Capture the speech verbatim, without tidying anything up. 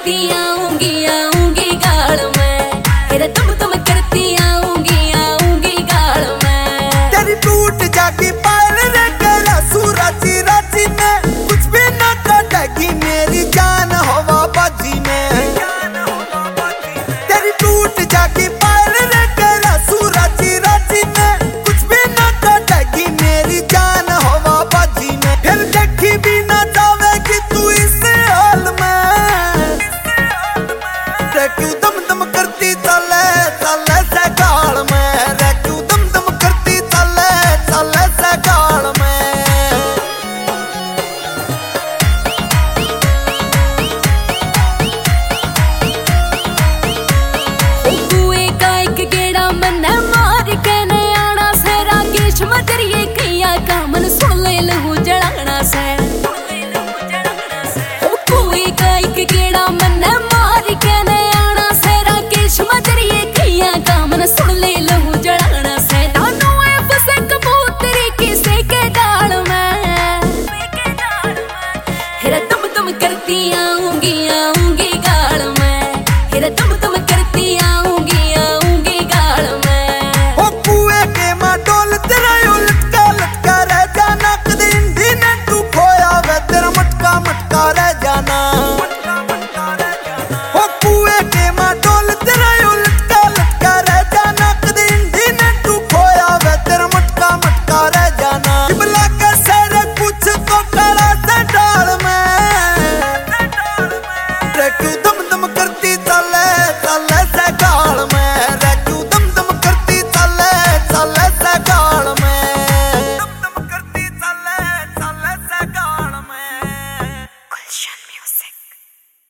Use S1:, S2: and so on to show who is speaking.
S1: करती आऊंगी आऊंगी गाल में, तेरे तुम तुम करती आऊंगी आऊंगी गाल में।
S2: तेरी टूट जागी पायल रे गला सूरजी राजी में, कुछ भी न काटेगी मेरी जान हवा बाजी में। तेरी टूट जागी पायल रे गला सूरजी राजी में, कुछ भी न काटेगी मेरी जान हवा बाजी में। फिर देखी भी न जावेगी तू इस हाल में, रे क्यों दम दम करती चले चले से गाल में, रे क्यों दम दम करती चले चले से गाल में।
S1: कुएं का एक गेड़ा मन्ने मार के ने आना से, राकेश मदरिए किया का मन सुन ले लहू जड़ाना से। कुएं का एक गेड़ा मन्ने मार के ने आना से, राकेश मदरिए किया का मन सुन ले लहू जड़ाना से। नानू है फसे कबूतरी किसे के डाल में, फिर तुम तुम करती आऊंगी आऊंगी